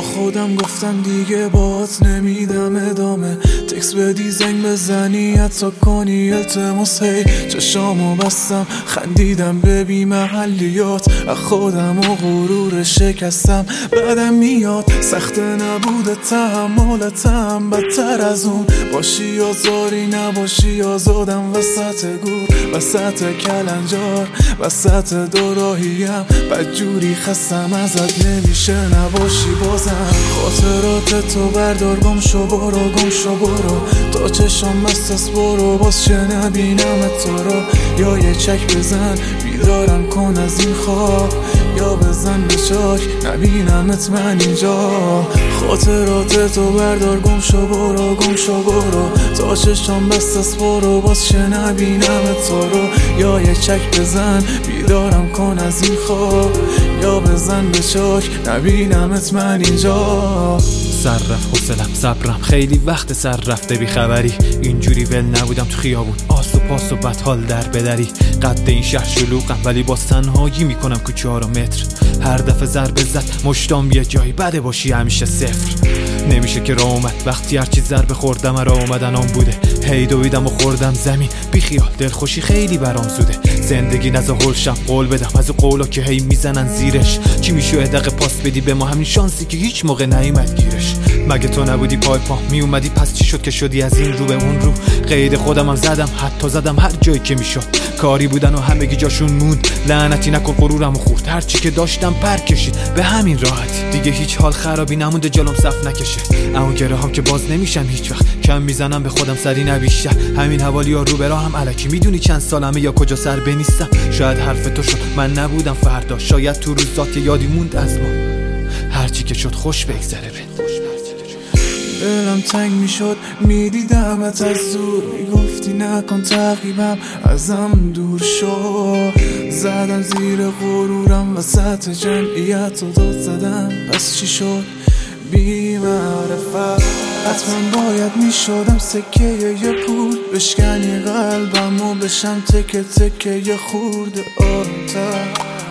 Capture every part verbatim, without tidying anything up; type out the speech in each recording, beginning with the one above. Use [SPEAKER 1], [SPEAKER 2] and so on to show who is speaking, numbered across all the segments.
[SPEAKER 1] خودم گفتم دیگه باهات نمیدم ادامه، تکس بدی زنگ بزنی حتی کنی التماس. هی چشامو بستم خندیدم به بی محلیات، از خودم و غرور شکستم بعدم میاد. سخت نبوده تحملتم بدتر از اون، باشی آزاری نباشی آزادم وسط گور، وسط کلنجار، وسط دوراهیم بدجوری خستم ازت نمیشه نباشی بازم. خاطرات تو بردار گم شو برو گم شو برو، تا چشام بست از برو باز چه نبینم تو رو. یا یه چک بزن بیدارم کن از این خواب، یا بزن به چاک نبینمت من اینجا. خاطرات تو بردار گم شو برو گم شو برو، تا چشام بست از برو باز چه نبینم تو رو. یا یه چک بزن بیدارم کن از این خواب، یا بزن به چاک نبینمت من اینجا.
[SPEAKER 2] سر رفت حوصلم صبرم خیلی وقت سر رفته بی خبری، اینجوری ول نبودم تو خیابون آس و پاس و بدحال در بدری. قد این شهر شلوغم ولی باز تنهایی میکنم کوچه ها رو متر. هر دفعه ضربه زد مشتام یه جایی بده باشی همیشه صفر. نمیشه که راه اومد وقتی هرچی ضربه خوردم راه اومدن آن بوده. هی دویدم و خوردم زمین بی خیال دلخوشی خیلی برام زوده. زندگی نزا هولشم قول بدم از قولا که هی میزنن زیرش. چی میشه یه دقیقه پاس بدی به ما همین شانسی که هیچ موقع نیومد گیرش. مگه تو نبودی پای پا میومدی پس چی شد که شدی از این رو به اون رو. قید خودم هم زدم حتی زدم هر جایی که میشد، کاری بودن و همگی جاشون موند. لعنتی نکن غرورم خورد هرچی که داشتم پر کشید به همین راحتی. دیگه هیچ حال خرابی نمونده جلوم صف نکشه، اما گره هم که باز نمیشم هیچ وقت. کم میزنم به خودم سری نه بیشتر، همین حوالی ها رو به راهم الکی. میدونی چند سالمه یا کجا سر بنیستم. شاید حرف تو شد من نبودم فردا، شاید تو روزات یادی موند از ما. هرچی که شد خوش بگذره بند.
[SPEAKER 1] دلم تنگ میشد میدیدمت از دور، میگفتی نکن تعقیبم ازم دور شو. زدم زیر غرورم وسط جمعیت و داد زدم پس چی شد بی معرفت. حتما باید میشدم سکه یه پول، بشکنی قلبم و بشم تکه تکه یه خورده آرومتر.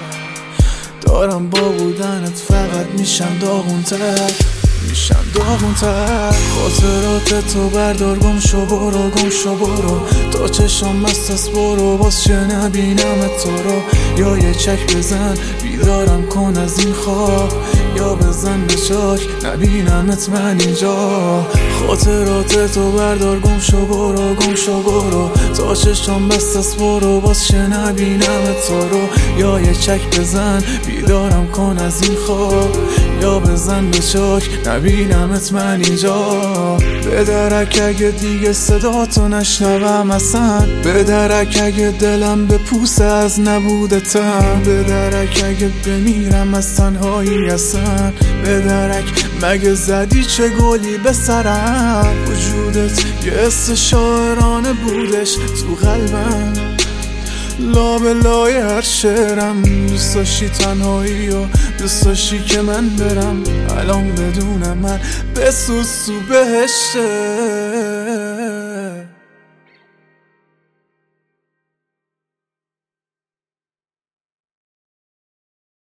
[SPEAKER 1] دارم با بودنت فقط میشم داغونتر میشم داغونتر. خاطرات تو بردار گم شو برو گم شو برو، تا چشام بست از برو باز چه نبینم تو رو. یا یه چک بزن بیدارم کن از این خواب، یا بزن به چاک نبینمت من اینجا. خاطرات تو بردار گم شو برو گم شو برو، تا چشام بست از برو باز چه نبینم تو رو. یا یه چک بزن بیدارم کن از این خواب، یا بزن به چاک نبینمت من اینجا. به درک اگه دیگه صدا تو نشنوم اصلا، به درک اگه دلم به پوسه از نبودتم، به درک اگه بمیرم از تنهایی اصلا، به درک مگه زدی چه گلی به سرم. وجودت یه حس شاعرانه بودش تو قلبم، لابلای هر شعرم. دوست داشتی تنهایی و دوست داشتی که من برم، الان بدون من بسوز تو بهشت.